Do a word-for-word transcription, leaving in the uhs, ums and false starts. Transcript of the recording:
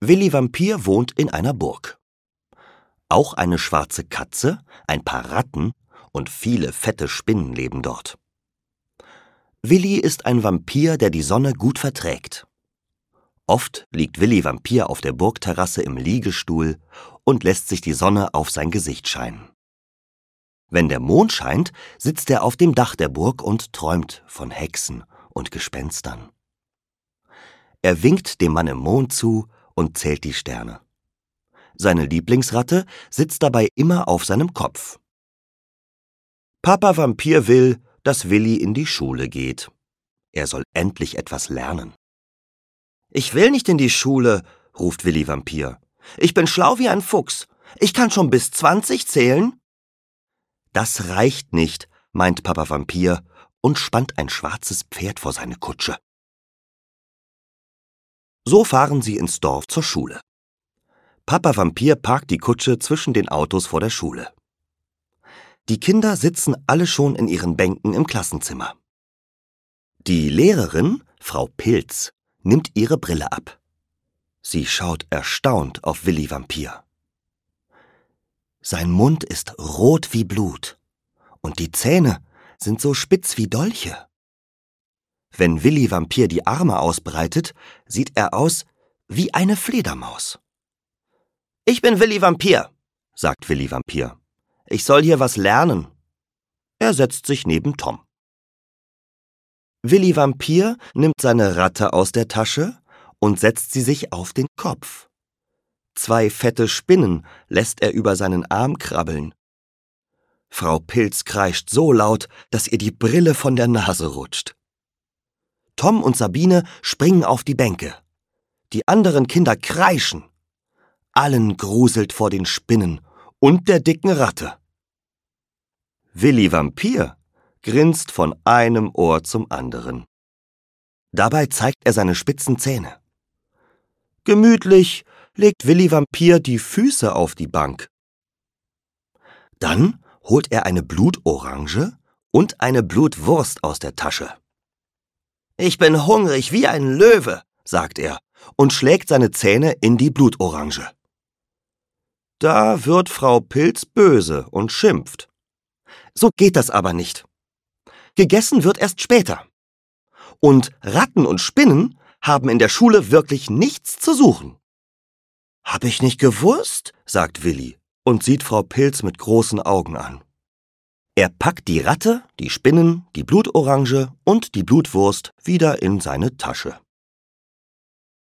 Willi Vampir wohnt in einer Burg. Auch eine schwarze Katze, ein paar Ratten und viele fette Spinnen leben dort. Willi ist ein Vampir, der die Sonne gut verträgt. Oft liegt Willi Vampir auf der Burgterrasse im Liegestuhl und lässt sich die Sonne auf sein Gesicht scheinen. Wenn der Mond scheint, sitzt er auf dem Dach der Burg und träumt von Hexen und Gespenstern. Er winkt dem Mann im Mond zu und zählt die Sterne. Seine Lieblingsratte sitzt dabei immer auf seinem Kopf. Papa Vampir will, dass Willi in die Schule geht. Er soll endlich etwas lernen. »Ich will nicht in die Schule«, ruft Willi Vampir. »Ich bin schlau wie ein Fuchs. Ich kann schon bis zwanzig zählen.« »Das reicht nicht«, meint Papa Vampir und spannt ein schwarzes Pferd vor seine Kutsche. So fahren sie ins Dorf zur Schule. Papa Vampir parkt die Kutsche zwischen den Autos vor der Schule. Die Kinder sitzen alle schon in ihren Bänken im Klassenzimmer. Die Lehrerin, Frau Pilz, nimmt ihre Brille ab. Sie schaut erstaunt auf Willi Vampir. Sein Mund ist rot wie Blut und die Zähne sind so spitz wie Dolche. Wenn Willi Vampir die Arme ausbreitet, sieht er aus wie eine Fledermaus. »Ich bin Willi Vampir«, sagt Willi Vampir. »Ich soll hier was lernen.« Er setzt sich neben Tom. Willi Vampir nimmt seine Ratte aus der Tasche und setzt sie sich auf den Kopf. Zwei fette Spinnen lässt er über seinen Arm krabbeln. Frau Pilz kreischt so laut, dass ihr die Brille von der Nase rutscht. Tom und Sabine springen auf die Bänke. Die anderen Kinder kreischen. Allen gruselt vor den Spinnen und der dicken Ratte. Willi Vampir grinst von einem Ohr zum anderen. Dabei zeigt er seine spitzen Zähne. Gemütlich legt Willi Vampir die Füße auf die Bank. Dann holt er eine Blutorange und eine Blutwurst aus der Tasche. »Ich bin hungrig wie ein Löwe«, sagt er und schlägt seine Zähne in die Blutorange. Da wird Frau Pilz böse und schimpft. So geht das aber nicht. Gegessen wird erst später. Und Ratten und Spinnen haben in der Schule wirklich nichts zu suchen. »Hab ich nicht gewusst«, sagt Willi und sieht Frau Pilz mit großen Augen an. Er packt die Ratte, die Spinnen, die Blutorange und die Blutwurst wieder in seine Tasche.